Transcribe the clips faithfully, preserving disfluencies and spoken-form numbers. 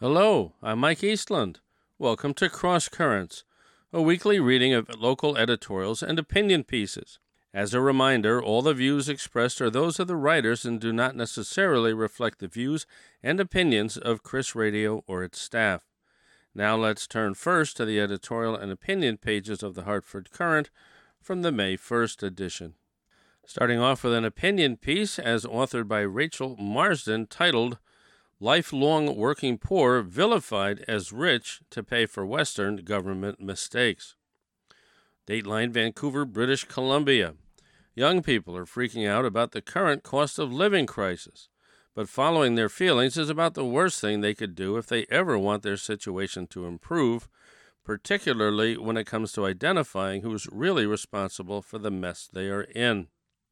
Hello, I'm Mike Eastland. Welcome to Cross Currents, a weekly reading of local editorials and opinion pieces. As a reminder, all the views expressed are those of the writers and do not necessarily reflect the views and opinions of Chris Radio or its staff. Now let's turn first to the editorial and opinion pages of the Hartford Courant from the May first edition. Starting off with an opinion piece as authored by Rachel Marsden titled, Lifelong Working Poor Vilified as Rich to Pay for Western Government Mistakes. Dateline, Vancouver, British Columbia. Young people are freaking out about the current cost of living crisis, but following their feelings is about the worst thing they could do if they ever want their situation to improve, particularly when it comes to identifying who's really responsible for the mess they are in.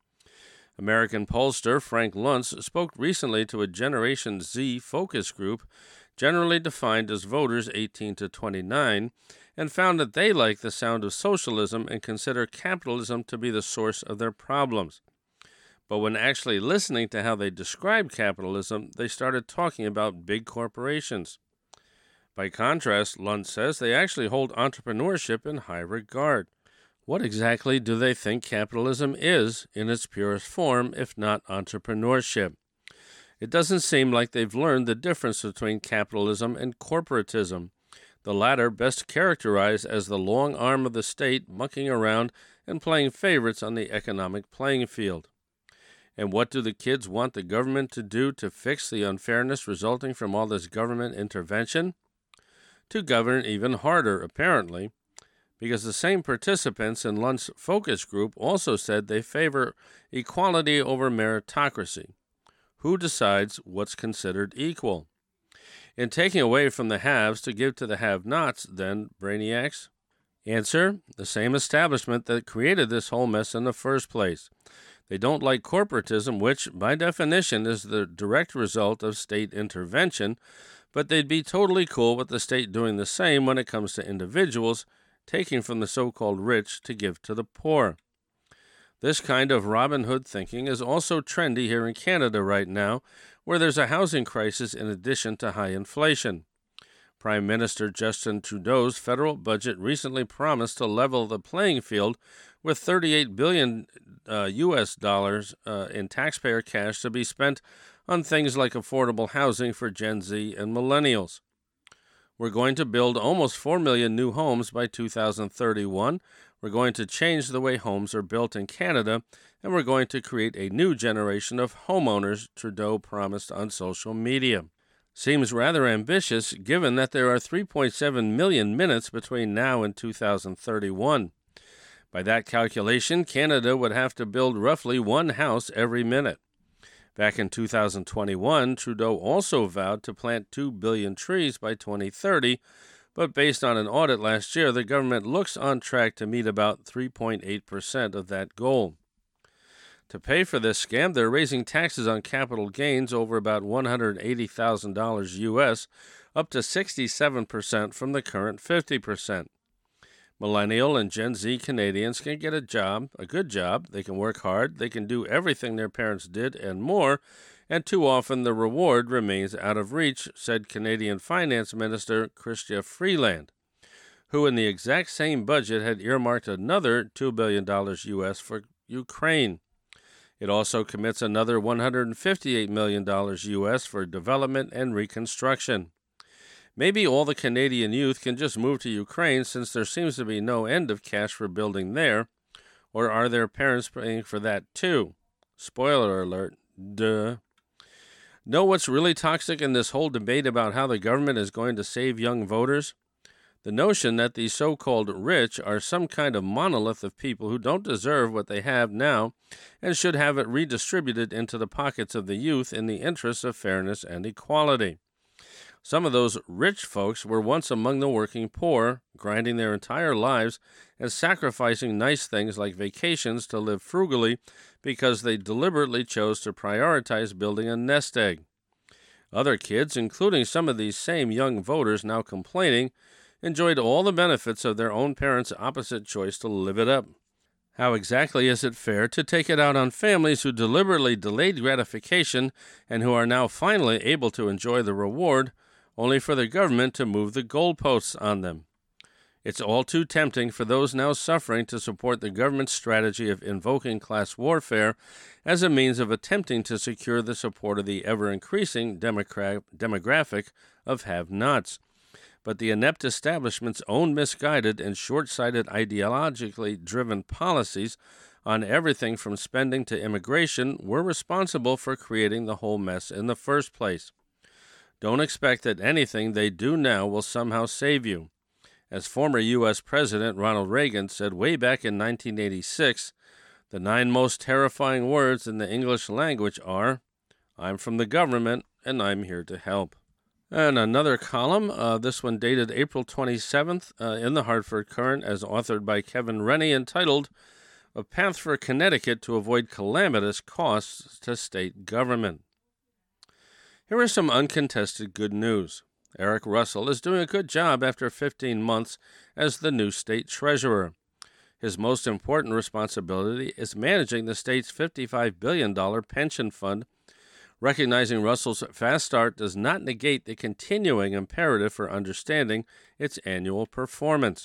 American pollster Frank Luntz spoke recently to a Generation Z focus group, generally defined as voters eighteen to twenty-nine, and found that they like the sound of socialism and consider capitalism to be the source of their problems. But when actually listening to how they describe capitalism, they started talking about big corporations. By contrast, Luntz says they actually hold entrepreneurship in high regard. What exactly do they think capitalism is in its purest form, if not entrepreneurship? It doesn't seem like they've learned the difference between capitalism and corporatism, the latter best characterized as the long arm of the state mucking around and playing favorites on the economic playing field. And what do the kids want the government to do to fix the unfairness resulting from all this government intervention? To govern even harder, apparently, because the same participants in Luntz's focus group also said they favor equality over meritocracy. Who decides what's considered equal? In taking away from the haves to give to the have-nots, then, brainiacs? Answer, the same establishment that created this whole mess in the first place. They don't like corporatism, which, by definition, is the direct result of state intervention, but they'd be totally cool with the state doing the same when it comes to individuals, taking from the so-called rich to give to the poor. This kind of Robin Hood thinking is also trendy here in Canada right now, where there's a housing crisis in addition to high inflation. Prime Minister Justin Trudeau's federal budget recently promised to level the playing field with thirty-eight billion dollars uh, U S dollars uh, in taxpayer cash to be spent on things like affordable housing for Gen Z and millennials. We're going to build almost four million new homes by two thousand thirty-one. We're going to change the way homes are built in Canada, and we're going to create a new generation of homeowners, Trudeau promised on social media. Seems rather ambitious, given that there are three point seven million minutes between now and two thousand thirty-one. By that calculation, Canada would have to build roughly one house every minute. Back in two thousand twenty-one, Trudeau also vowed to plant two billion trees by twenty thirty, but based on an audit last year, the government looks on track to meet about three point eight percent of that goal. To pay for this scam, they're raising taxes on capital gains over about one hundred eighty thousand dollars U S, up to sixty-seven percent from the current fifty percent. Millennial and Gen Z Canadians can get a job, a good job, they can work hard, they can do everything their parents did and more, and too often the reward remains out of reach, said Canadian Finance Minister Chrystia Freeland, who in the exact same budget had earmarked another two billion dollars U S for Ukraine. It also commits another one hundred fifty-eight million dollars U S for development and reconstruction. Maybe all the Canadian youth can just move to Ukraine since there seems to be no end of cash for building there. Or are their parents paying for that too? Spoiler alert, duh. Know what's really toxic in this whole debate about how the government is going to save young voters? The notion that these so-called rich are some kind of monolith of people who don't deserve what they have now and should have it redistributed into the pockets of the youth in the interests of fairness and equality. Some of those rich folks were once among the working poor, grinding their entire lives and sacrificing nice things like vacations to live frugally because they deliberately chose to prioritize building a nest egg. Other kids, including some of these same young voters now complaining, enjoyed all the benefits of their own parents' opposite choice to live it up. How exactly is it fair to take it out on families who deliberately delayed gratification and who are now finally able to enjoy the reward, only for the government to move the goalposts on them. It's all too tempting for those now suffering to support the government's strategy of invoking class warfare as a means of attempting to secure the support of the ever-increasing democra- demographic of have-nots. But the inept establishment's own misguided and short-sighted ideologically driven policies on everything from spending to immigration were responsible for creating the whole mess in the first place. Don't expect that anything they do now will somehow save you. As former U S President Ronald Reagan said way back in nineteen eighty-six, the nine most terrifying words in the English language are, "I'm from the government, and I'm here to help." And another column, uh, this one dated April twenty-seventh, uh, in the Hartford Courant, as authored by Kevin Rennie, entitled, "A Path for Connecticut to Avoid Calamitous Costs to State Government." Here is some uncontested good news. Eric Russell is doing a good job after fifteen months as the new state treasurer. His most important responsibility is managing the state's fifty-five billion dollars pension fund. Recognizing Russell's fast start does not negate the continuing imperative for understanding its annual performance.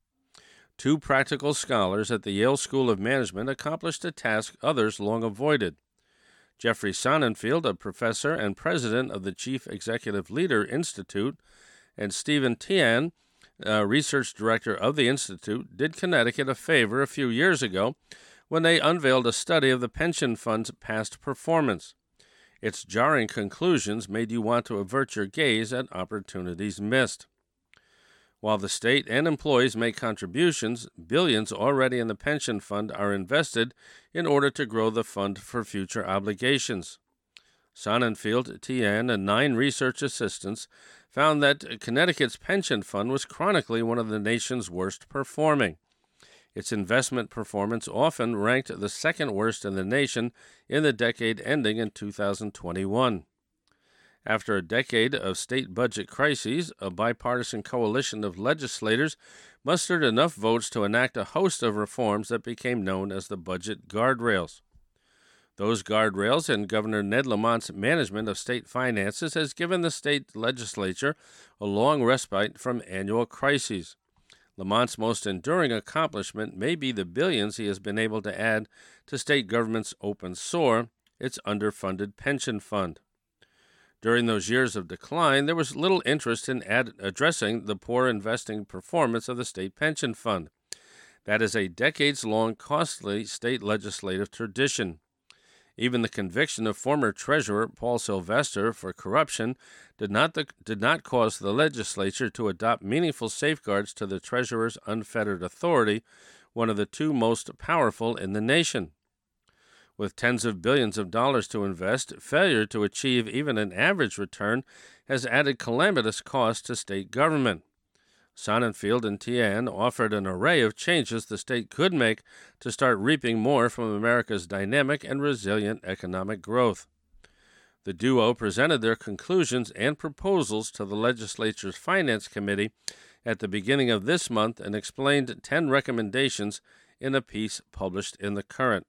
Two practical scholars at the Yale School of Management accomplished a task others long avoided. Jeffrey Sonnenfeld, a professor and president of the Chief Executive Leader Institute, and Stephen Tian, a research director of the Institute, did Connecticut a favor a few years ago when they unveiled a study of the pension fund's past performance. Its jarring conclusions made you want to avert your gaze at opportunities missed. While the state and employees make contributions, billions already in the pension fund are invested in order to grow the fund for future obligations. Sonnenfeld, Tian, and nine research assistants found that Connecticut's pension fund was chronically one of the nation's worst performing. Its investment performance often ranked the second worst in the nation in the decade ending in two thousand twenty-one. After a decade of state budget crises, a bipartisan coalition of legislators mustered enough votes to enact a host of reforms that became known as the budget guardrails. Those guardrails and Governor Ned Lamont's management of state finances has given the state legislature a long respite from annual crises. Lamont's most enduring accomplishment may be the billions he has been able to add to state government's open sore, its underfunded pension fund. During those years of decline, there was little interest in ad- addressing the poor investing performance of the state pension fund. That is a decades-long costly state legislative tradition. Even the conviction of former Treasurer Paul Sylvester for corruption did not, the, did not cause the legislature to adopt meaningful safeguards to the Treasurer's unfettered authority, one of the two most powerful in the nation. With tens of billions of dollars to invest, failure to achieve even an average return has added calamitous costs to state government. Sonnenfeld and Tian offered an array of changes the state could make to start reaping more from America's dynamic and resilient economic growth. The duo presented their conclusions and proposals to the legislature's Finance Committee at the beginning of this month and explained ten recommendations in a piece published in the Current.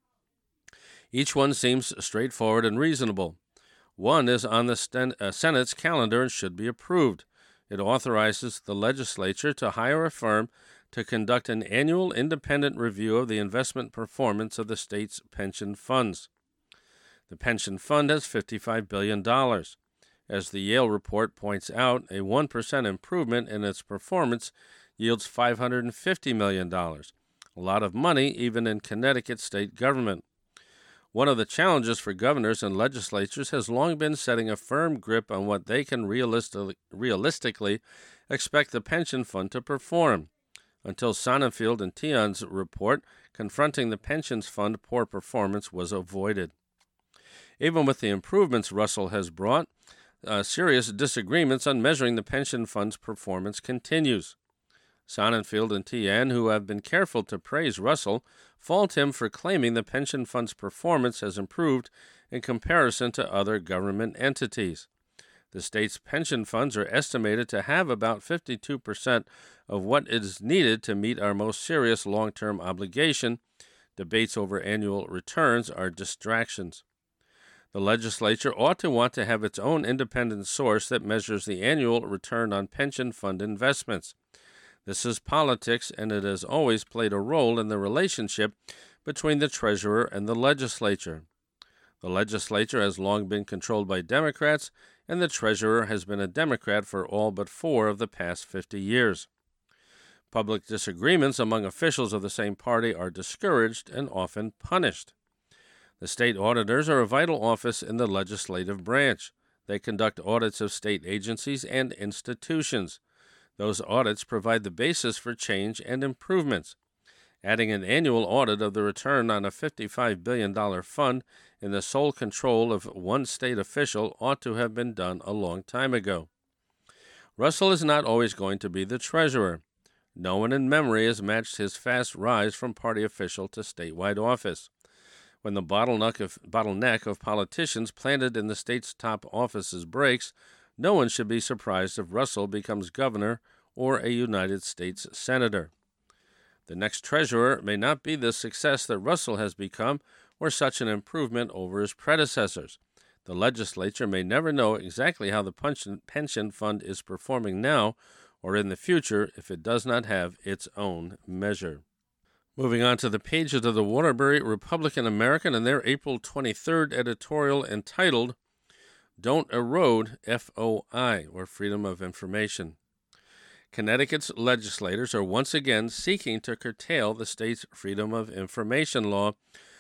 Each one seems straightforward and reasonable. One is on the Sten- uh, Senate's calendar and should be approved. It authorizes the legislature to hire a firm to conduct an annual independent review of the investment performance of the state's pension funds. The pension fund has fifty-five billion dollars. As the Yale report points out, a one percent improvement in its performance yields five hundred fifty million dollars, a lot of money even in Connecticut state government. One of the challenges for governors and legislatures has long been setting a firm grip on what they can realistically, realistically expect the pension fund to perform. Until Sonnenfeld and Tian's report, confronting the pensions fund poor performance was avoided. Even with the improvements Russell has brought, uh, serious disagreements on measuring the pension fund's performance continues. Sonnenfeld and Tian, who have been careful to praise Russell, fault him for claiming the pension fund's performance has improved in comparison to other government entities. The state's pension funds are estimated to have about fifty-two percent of what is needed to meet our most serious long-term obligation. Debates over annual returns are distractions. The legislature ought to want to have its own independent source that measures the annual return on pension fund investments. This is politics, and it has always played a role in the relationship between the treasurer and the legislature. The legislature has long been controlled by Democrats, and the treasurer has been a Democrat for all but four of the past fifty years. Public disagreements among officials of the same party are discouraged and often punished. The state auditors are a vital office in the legislative branch. They conduct audits of state agencies and institutions. Those audits provide the basis for change and improvements. Adding an annual audit of the return on a fifty-five billion dollars fund in the sole control of one state official ought to have been done a long time ago. Russell is not always going to be the treasurer. No one in memory has matched his fast rise from party official to statewide office. When the bottleneck of, bottleneck of politicians planted in the state's top offices breaks, no one should be surprised if Russell becomes governor or a United States senator. The next treasurer may not be the success that Russell has become or such an improvement over his predecessors. The legislature may never know exactly how the pension fund is performing now or in the future if it does not have its own measure. Moving on to the pages of the Waterbury Republican American and their April twenty-third editorial entitled, Don't Erode F O I, or Freedom of Information. Connecticut's legislators are once again seeking to curtail the state's Freedom of Information law,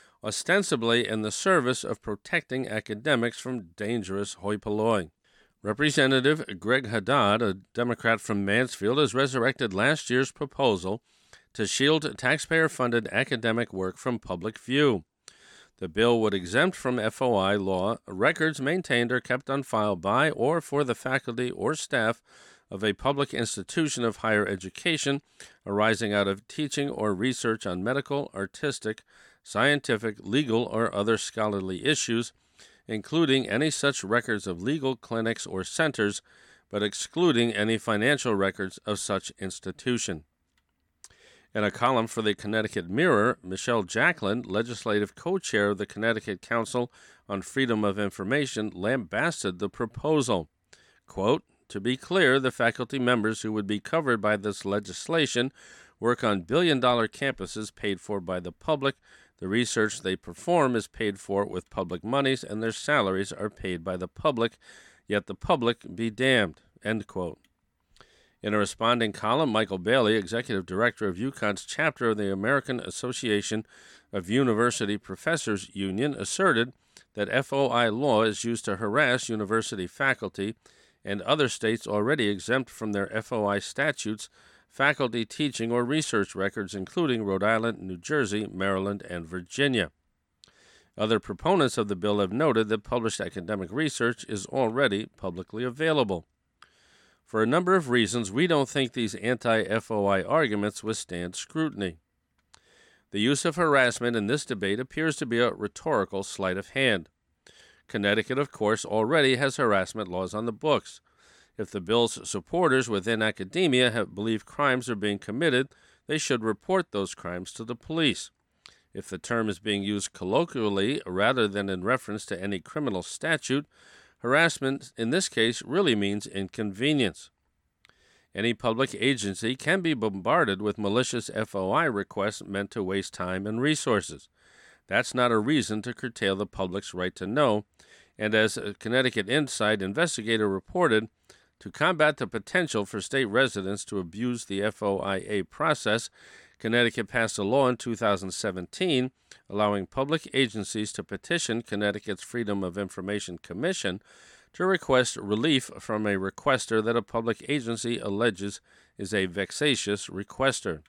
ostensibly in the service of protecting academics from dangerous hoi polloi. Representative Greg Haddad, a Democrat from Mansfield, has resurrected last year's proposal to shield taxpayer-funded academic work from public view. The bill would exempt from F O I law records maintained or kept on file by or for the faculty or staff of a public institution of higher education arising out of teaching or research on medical, artistic, scientific, legal, or other scholarly issues, including any such records of legal clinics or centers, but excluding any financial records of such institution. In a column for the Connecticut Mirror, Michelle Jacklin, legislative co-chair of the Connecticut Council on Freedom of Information, lambasted the proposal. Quote, To be clear, the faculty members who would be covered by this legislation work on billion-dollar campuses paid for by the public. The research they perform is paid for with public monies, and their salaries are paid by the public, yet the public be damned. End quote. In a responding column, Michael Bailey, executive director of UConn's chapter of the American Association of University Professors Union, asserted that F O I law is used to harass university faculty and other states already exempt from their F O I statutes faculty teaching or research records, including Rhode Island, New Jersey, Maryland, and Virginia. Other proponents of the bill have noted that published academic research is already publicly available. For a number of reasons, we don't think these anti-F O I arguments withstand scrutiny. The use of harassment in this debate appears to be a rhetorical sleight of hand. Connecticut, of course, already has harassment laws on the books. If the bill's supporters within academia have believe crimes are being committed, they should report those crimes to the police. If the term is being used colloquially rather than in reference to any criminal statute, harassment in this case really means inconvenience. Any public agency can be bombarded with malicious F O I requests meant to waste time and resources. That's not a reason to curtail the public's right to know, and as a Connecticut Insight investigator reported, to combat the potential for state residents to abuse the F O I A process, Connecticut passed a law in two thousand seventeen allowing public agencies to petition Connecticut's Freedom of Information Commission to request relief from a requester that a public agency alleges is a vexatious requester.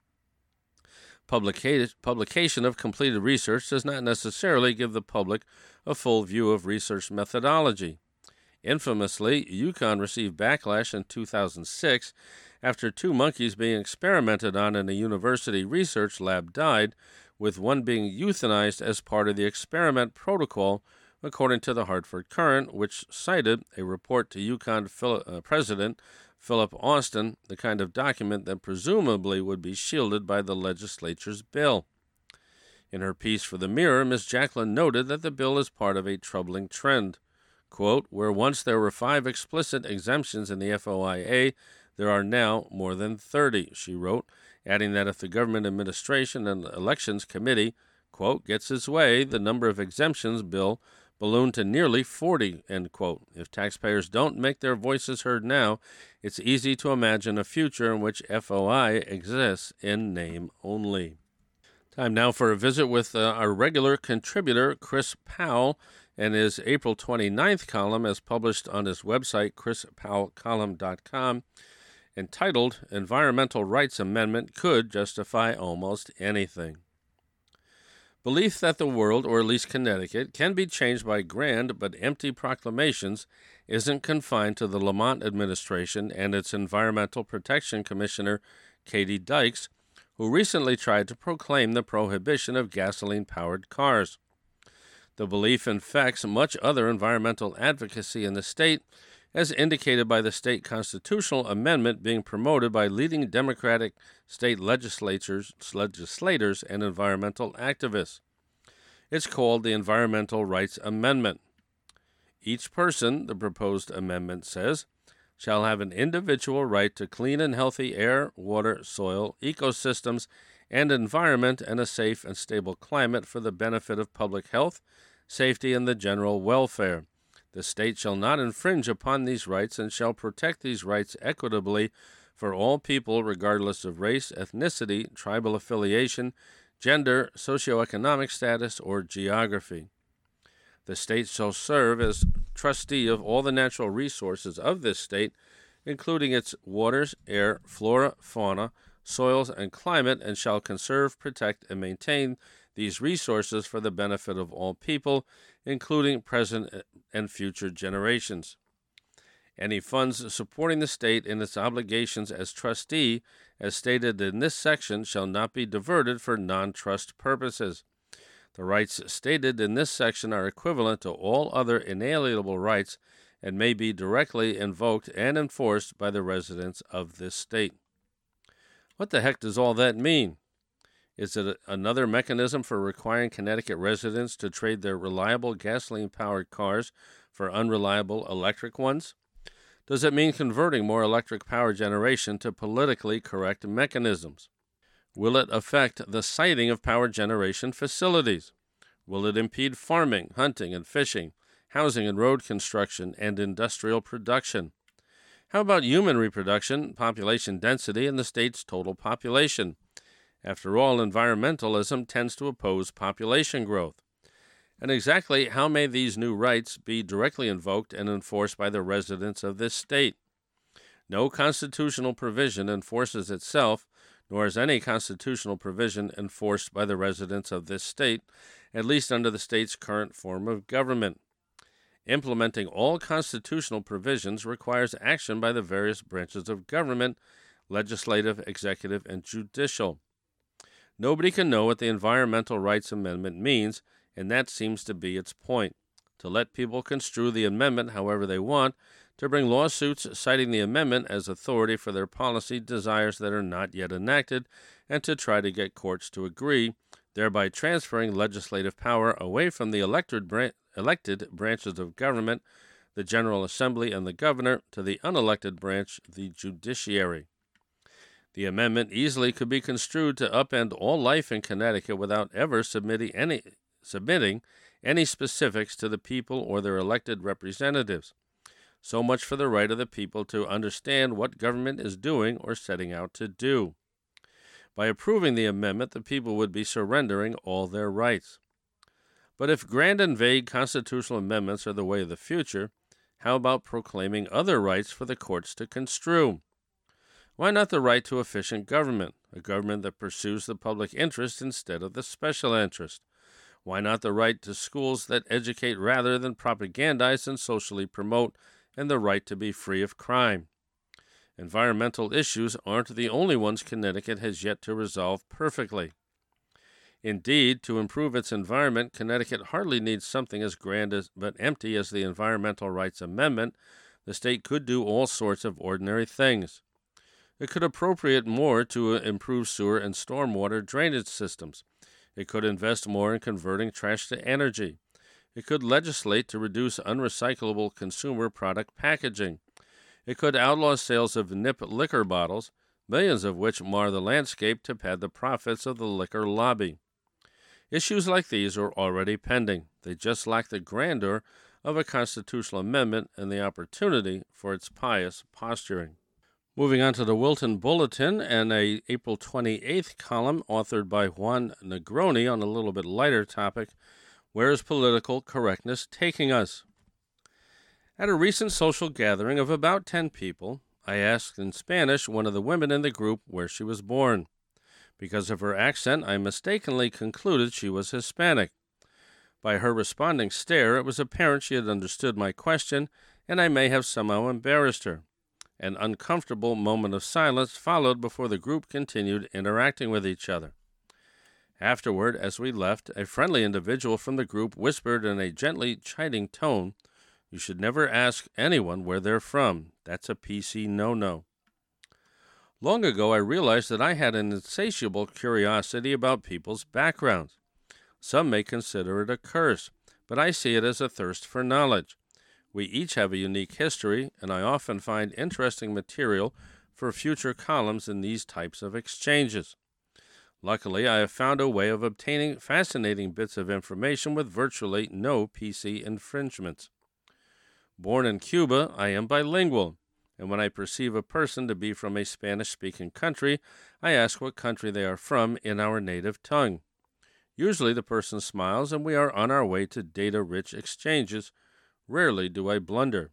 Publica- publication of completed research does not necessarily give the public a full view of research methodology. Infamously, UConn received backlash in two thousand six after two monkeys being experimented on in a university research lab died, with one being euthanized as part of the experiment protocol, according to the Hartford Courant, which cited a report to UConn Phil- uh, President Philip Austin, the kind of document that presumably would be shielded by the legislature's bill. In her piece for the Mirror, Miz Jacklin noted that the bill is part of a troubling trend. Quote, where once there were five explicit exemptions in the F O I A, there are now more than thirty, she wrote, adding that if the Government Administration and Elections Committee, quote, gets its way, the number of exemptions bill ballooned to nearly forty, end quote. If taxpayers don't make their voices heard now, it's easy to imagine a future in which F O I exists in name only. Time now for a visit with uh, our regular contributor, Chris Powell, and his April twenty-ninth column as published on his website, chris powell column dot com, entitled Environmental Rights Amendment Could Justify Almost Anything. Belief that the world, or at least Connecticut, can be changed by grand but empty proclamations isn't confined to the Lamont administration and its Environmental Protection Commissioner, Katie Dykes, who recently tried to proclaim the prohibition of gasoline-powered cars. The belief infects much other environmental advocacy in the state, as indicated by the state constitutional amendment being promoted by leading Democratic state legislators, legislators and environmental activists. It's called the Environmental Rights Amendment. Each person, the proposed amendment says, shall have an individual right to clean and healthy air, water, soil, ecosystems, and environment, and a safe and stable climate for the benefit of public health, safety, and the general welfare. The state shall not infringe upon these rights and shall protect these rights equitably for all people regardless of race, ethnicity, tribal affiliation, gender, socioeconomic status, or geography. The state shall serve as trustee of all the natural resources of this state, including its waters, air, flora, fauna, soils, and climate, and shall conserve, protect, and maintain these resources for the benefit of all people, including present and future generations. Any funds supporting the state in its obligations as trustee, as stated in this section, shall not be diverted for non-trust purposes. The rights stated in this section are equivalent to all other inalienable rights and may be directly invoked and enforced by the residents of this state. What the heck does all that mean? Is it another mechanism for requiring Connecticut residents to trade their reliable gasoline-powered cars for unreliable electric ones? Does it mean converting more electric power generation to politically correct mechanisms? Will it affect the siting of power generation facilities? Will it impede farming, hunting, and fishing, housing and road construction, and industrial production? How about human reproduction, population density, and the state's total population? After all, environmentalism tends to oppose population growth. And exactly how may these new rights be directly invoked and enforced by the residents of this state? No constitutional provision enforces itself, nor is any constitutional provision enforced by the residents of this state, at least under the state's current form of government. Implementing all constitutional provisions requires action by the various branches of government, legislative, executive, and judicial. Nobody can know what the Environmental Rights Amendment means, and that seems to be its point, to let people construe the amendment however they want, to bring lawsuits citing the amendment as authority for their policy desires that are not yet enacted, and to try to get courts to agree, thereby transferring legislative power away from the elected, bran- elected branches of government, the General Assembly and the governor, to the unelected branch, the judiciary. The amendment easily could be construed to upend all life in Connecticut without ever submitting any, submitting any specifics to the people or their elected representatives. So much for the right of the people to understand what government is doing or setting out to do. By approving the amendment, the people would be surrendering all their rights. But if grand and vague constitutional amendments are the way of the future, how about proclaiming other rights for the courts to construe? Why not the right to efficient government, a government that pursues the public interest instead of the special interest? Why not the right to schools that educate rather than propagandize and socially promote, and the right to be free of crime? Environmental issues aren't the only ones Connecticut has yet to resolve perfectly. Indeed, to improve its environment, Connecticut hardly needs something as grand as, but empty as the Environmental Rights Amendment. The state could do all sorts of ordinary things. It could appropriate more to improve sewer and stormwater drainage systems. It could invest more in converting trash to energy. It could legislate to reduce unrecyclable consumer product packaging. It could outlaw sales of nip liquor bottles, millions of which mar the landscape to pad the profits of the liquor lobby. Issues like these are already pending. They just lack the grandeur of a constitutional amendment and the opportunity for its pious posturing. Moving on to the Wilton Bulletin and a April twenty-eighth column authored by Juan Negroni on a little bit lighter topic, Where is Political Correctness Taking Us? At a recent social gathering of about ten people, I asked in Spanish one of the women in the group where she was born. Because of her accent, I mistakenly concluded she was Hispanic. By her responding stare, it was apparent she had understood my question, and I may have somehow embarrassed her. An uncomfortable moment of silence followed before the group continued interacting with each other. Afterward, as we left, a friendly individual from the group whispered in a gently chiding tone, "You should never ask anyone where they're from. That's a P C no-no." Long ago, I realized that I had an insatiable curiosity about people's backgrounds. Some may consider it a curse, but I see it as a thirst for knowledge. We each have a unique history, and I often find interesting material for future columns in these types of exchanges. Luckily, I have found a way of obtaining fascinating bits of information with virtually no P C infringements. Born in Cuba, I am bilingual, and when I perceive a person to be from a Spanish-speaking country, I ask what country they are from in our native tongue. Usually the person smiles, and we are on our way to data-rich exchanges. Rarely do I blunder.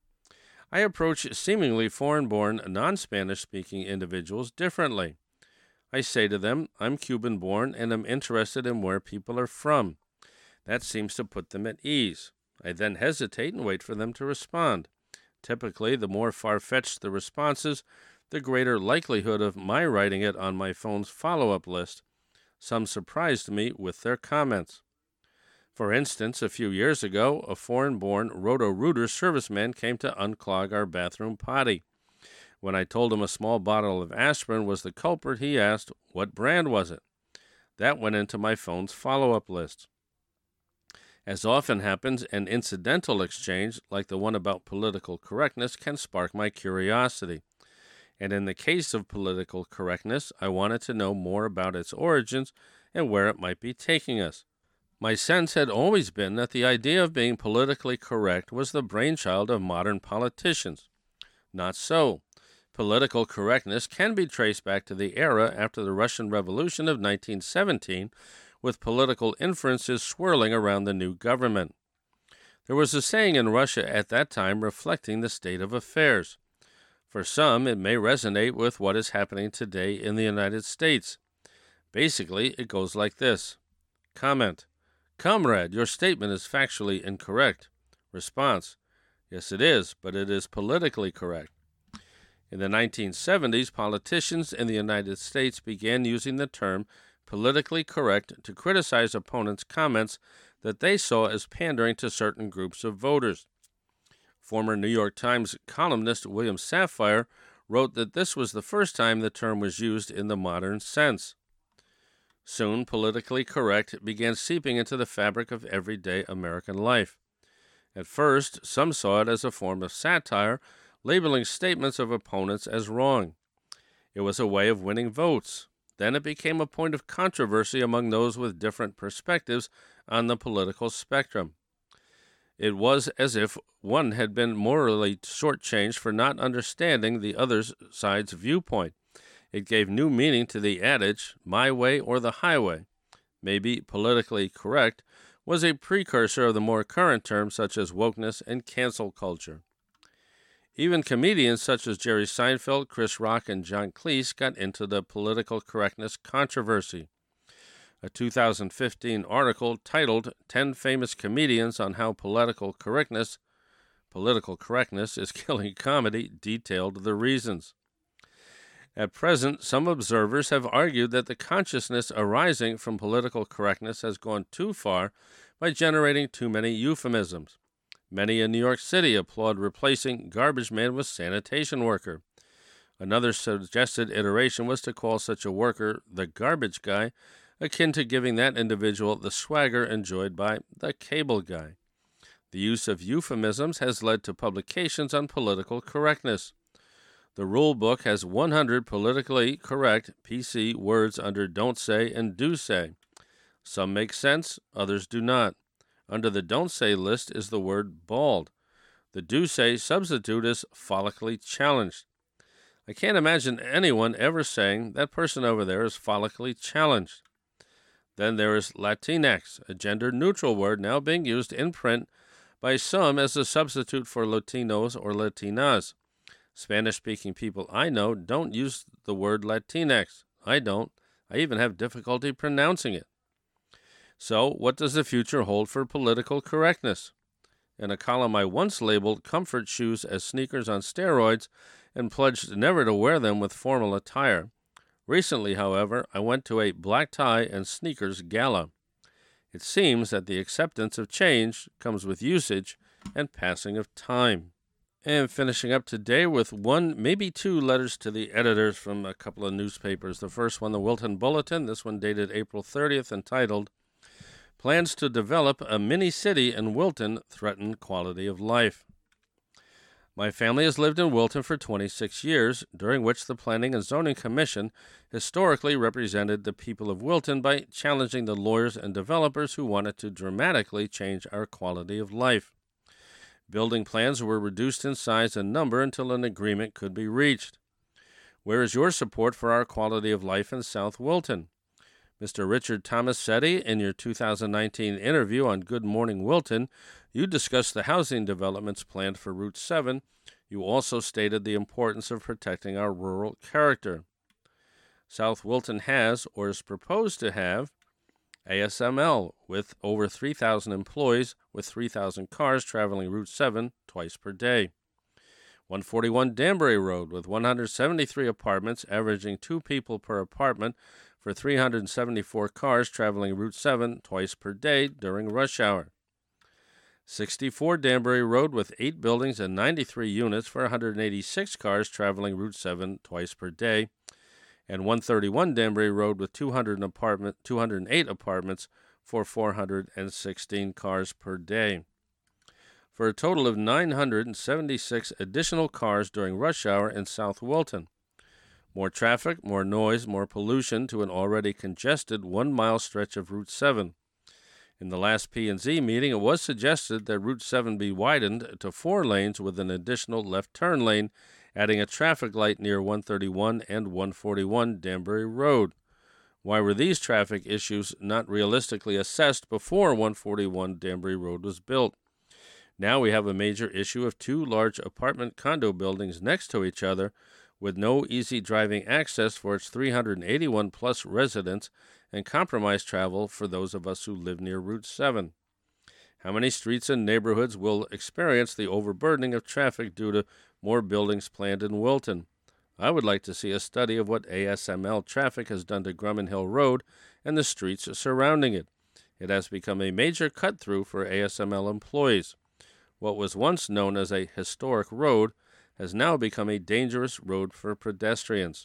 I approach seemingly foreign-born, non-Spanish-speaking individuals differently. I say to them, I'm Cuban-born and am interested in where people are from. That seems to put them at ease. I then hesitate and wait for them to respond. Typically, the more far-fetched the responses, the greater likelihood of my writing it on my phone's follow-up list. Some surprised me with their comments. For instance, a few years ago, a foreign-born Roto-Rooter serviceman came to unclog our bathroom potty. When I told him a small bottle of aspirin was the culprit, he asked, what brand was it? That went into my phone's follow-up list. As often happens, an incidental exchange, like the one about political correctness, can spark my curiosity. And in the case of political correctness, I wanted to know more about its origins and where it might be taking us. My sense had always been that the idea of being politically correct was the brainchild of modern politicians. Not so. Political correctness can be traced back to the era after the Russian Revolution of nineteen seventeen, with political inferences swirling around the new government. There was a saying in Russia at that time reflecting the state of affairs. For some, it may resonate with what is happening today in the United States. Basically, it goes like this. Comment. Comrade, your statement is factually incorrect. Response. Yes, it is, but it is politically correct. In the nineteen seventies, politicians in the United States began using the term politically correct to criticize opponents' comments that they saw as pandering to certain groups of voters. Former New York Times columnist William Safire wrote that this was the first time the term was used in the modern sense. Soon, politically correct began seeping into the fabric of everyday American life. At first, some saw it as a form of satire, labeling statements of opponents as wrong. It was a way of winning votes. Then it became a point of controversy among those with different perspectives on the political spectrum. It was as if one had been morally shortchanged for not understanding the other side's viewpoint. It gave new meaning to the adage, my way or the highway. Maybe politically correct was a precursor of the more current terms such as wokeness and cancel culture. Even comedians such as Jerry Seinfeld, Chris Rock, and John Cleese got into the political correctness controversy. A two thousand fifteen article titled ten Famous Comedians on How Political Correctness Political Correctness is Killing Comedy detailed the reasons. At present, some observers have argued that the consciousness arising from political correctness has gone too far by generating too many euphemisms. Many in New York City applaud replacing garbage man with sanitation worker. Another suggested iteration was to call such a worker the garbage guy, akin to giving that individual the swagger enjoyed by the cable guy. The use of euphemisms has led to publications on political correctness. The rule book has one hundred politically correct P C words under don't say and do say. Some make sense, others do not. Under the don't say list is the word bald. The do say substitute is follically challenged. I can't imagine anyone ever saying that person over there is follically challenged. Then there is Latinx, a gender-neutral word now being used in print by some as a substitute for Latinos or Latinas. Spanish-speaking people I know don't use the word Latinx. I don't. I even have difficulty pronouncing it. So, what does the future hold for political correctness? In a column I once labeled comfort shoes as sneakers on steroids and pledged never to wear them with formal attire. Recently, however, I went to a black tie and sneakers gala. It seems that the acceptance of change comes with usage and passing of time. And finishing up today with one, maybe two letters to the editors from a couple of newspapers. The first one, the Wilton Bulletin, this one dated April thirtieth, entitled, Plans to Develop a Mini-City in Wilton Threaten Quality of Life. My family has lived in Wilton for twenty-six years, during which the Planning and Zoning Commission historically represented the people of Wilton by challenging the lawyers and developers who wanted to dramatically change our quality of life. Building plans were reduced in size and number until an agreement could be reached. Where is your support for our quality of life in South Wilton? Mister Richard Tomasetti, in your two thousand nineteen interview on Good Morning Wilton, you discussed the housing developments planned for Route seven. You also stated the importance of protecting our rural character. South Wilton has, or is proposed to have, A S M L, with over three thousand employees, with three thousand cars traveling Route seven twice per day. one forty-one Danbury Road, with one hundred seventy-three apartments, averaging two people per apartment, for three hundred seventy-four cars traveling Route seven twice per day during rush hour. sixty-four Danbury Road, with eight buildings and ninety-three units, for one hundred eighty-six cars traveling Route seven twice per day. And one thirty-one Danbury Road, with two hundred apartment, two hundred eight apartments for four hundred sixteen cars per day, for a total of nine hundred seventy-six additional cars during rush hour in South Wilton. More traffic, more noise, more pollution to an already congested one-mile stretch of Route seven. In the last P and Z meeting, it was suggested that Route seven be widened to four lanes with an additional left turn lane, adding a traffic light near one thirty-one and one forty-one Danbury Road. Why were these traffic issues not realistically assessed before one forty-one Danbury Road was built? Now we have a major issue of two large apartment condo buildings next to each other with no easy driving access for its three hundred eighty-one plus residents and compromised travel for those of us who live near Route seven. How many streets and neighborhoods will experience the overburdening of traffic due to more buildings planned in Wilton? I would like to see a study of what A S M L traffic has done to Grumman Hill Road and the streets surrounding it. It has become a major cut-through for A S M L employees. What was once known as a historic road has now become a dangerous road for pedestrians.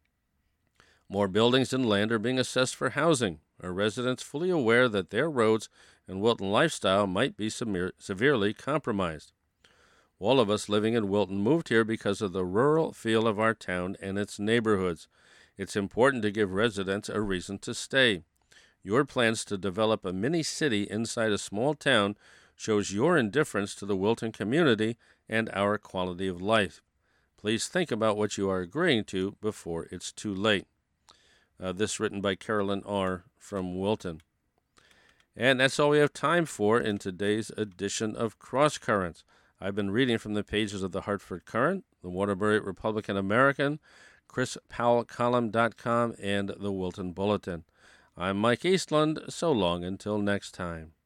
More buildings and land are being assessed for housing. Are residents fully aware that their roads and Wilton lifestyle might be severe, severely compromised? All of us living in Wilton moved here because of the rural feel of our town and its neighborhoods. It's important to give residents a reason to stay. Your plans to develop a mini-city inside a small town shows your indifference to the Wilton community and our quality of life. Please think about what you are agreeing to before it's too late. Uh, this written by Carolyn R. from Wilton. And that's all we have time for in today's edition of Cross Currents. I've been reading from the pages of the Hartford Courant, the Waterbury Republican American, Chris Powell Column dot com, and the Wilton Bulletin. I'm Mike Eastland. So long until next time.